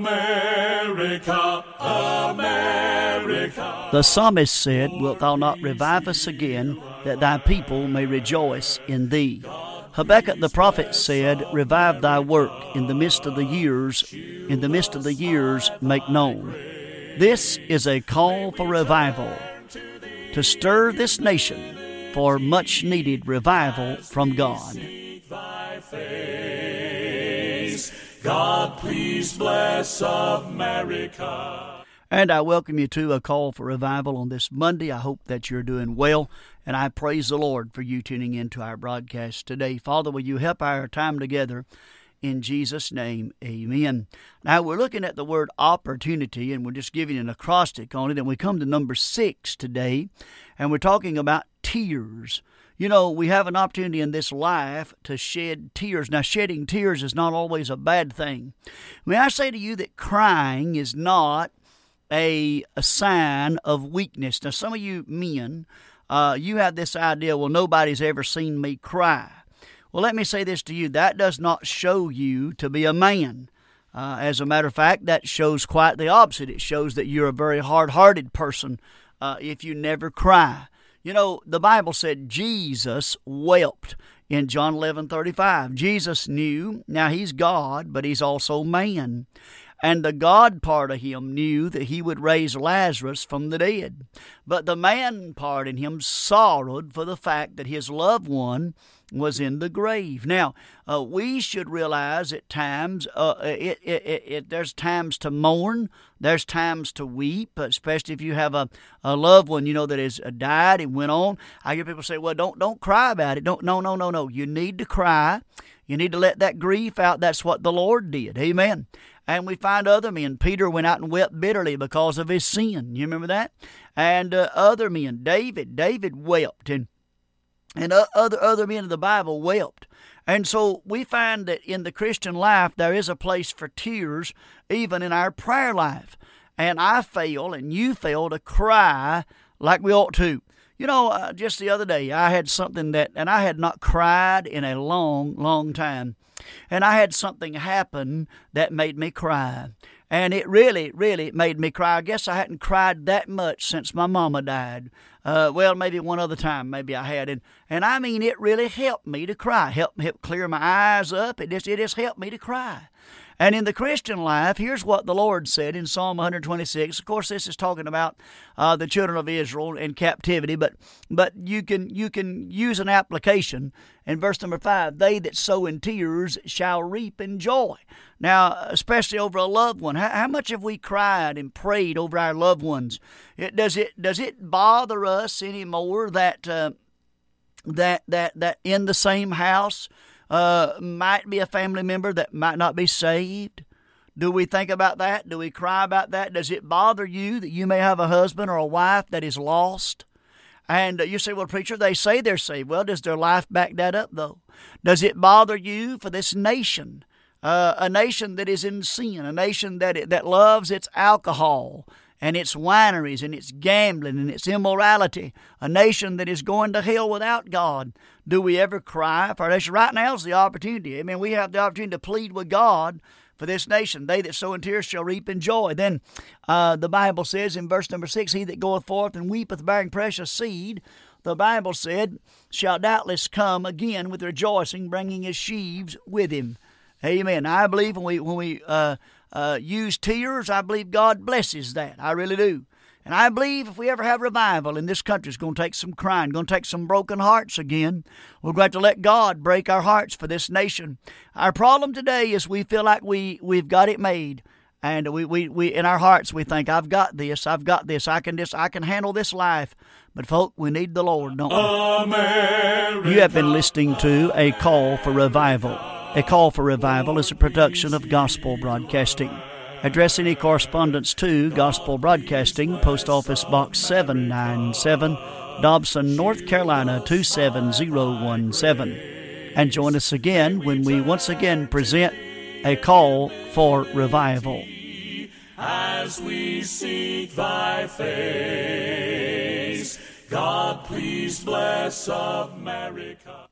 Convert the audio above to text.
America, America. The psalmist said, "Wilt thou not revive us again, that thy people may rejoice in thee?" Habakkuk the prophet said, "Revive thy work in the midst of the years, make known." This is a call for revival, to stir this nation for much needed revival from God. God, please bless America. And I welcome you to a call for revival on this Monday. I hope that you're doing well, and I praise the Lord for you tuning in to our broadcast today. Father, will you help our time together? In Jesus' name, amen. Now, we're looking at the word opportunity, and we're just giving an acrostic on it, and we come to number 6 today, and we're talking about tears. You know, we have an opportunity in this life to shed tears. Now, shedding tears is not always a bad thing. May I say to you that crying is not a sign of weakness. Now, some of you men, you have this idea, well, nobody's ever seen me cry. Well, let me say this to you. That does not show you to be a man. As a matter of fact, that shows quite the opposite. It shows that you're a very hard-hearted person if you never cry. You know, the Bible said Jesus wept in John 11:35. Jesus knew, now he's God, but he's also man. And the God part of him knew that he would raise Lazarus from the dead. But the man part in him sorrowed for the fact that his loved one was in the grave. Now, we should realize at times, there's times to mourn, there's times to weep, especially if you have a loved one, you know, that has died and went on. I hear people say, well, don't cry about it. No. You need to cry. You need to let that grief out. That's what the Lord did. Amen. And we find other men. Peter went out and wept bitterly because of his sin. You remember that? And other men. David wept. And other men of the Bible wept. And so we find that in the Christian life, there is a place for tears, even in our prayer life. And I fail, and you fail to cry like we ought to. You know, just the other day, I had something and I had not cried in a long, long time. And I had something happen that made me cry. And it really, really made me cry. I guess I hadn't cried that much since my mama died. Well, maybe one other time, maybe I had. And I mean, it really helped me to cry. Helped clear my eyes up. It just helped me to cry. And in the Christian life, here's what the Lord said in Psalm 126. Of course, this is talking about the children of Israel in captivity, but you can use an application. In verse number 5, they that sow in tears shall reap in joy. Now, especially over a loved one, how much have we cried and prayed over our loved ones? Does it bother us anymore that in the same house might be a family member that might not be saved? Do we think about that? Do we cry about that? Does it bother you that you may have a husband or a wife that is lost? And you say, well, preacher, they say they're saved. Well, does their life back that up, though? Does it bother you for this nation, a nation that is in sin, a nation that loves its alcohol and its wineries and its gambling and its immorality, a nation that is going to hell without God? Do we ever cry for our nation? Right now is the opportunity. I mean, we have the opportunity to plead with God for this nation. They that sow in tears shall reap in joy. Then the Bible says in verse number 6, he that goeth forth and weepeth bearing precious seed, the Bible said, shall doubtless come again with rejoicing, bringing his sheaves with him. Amen. I believe when we use tears, I believe God blesses that. I really do. And I believe if we ever have revival in this country, it's going to take some crying, going to take some broken hearts again. We're going to let God break our hearts for this nation. Our problem today is we feel like we've got it made. And we in our hearts, we think, I've got this, I can handle this life. But folk, we need the Lord, don't we? America. You have been listening to A Call for Revival. A Call for Revival is a production of Gospel Broadcasting. Address any correspondence to Gospel Broadcasting, Post Office Box 797, Dobson, North Carolina 27017. And join us again when we once again present A Call for Revival. As we seek thy face, God, please bless America.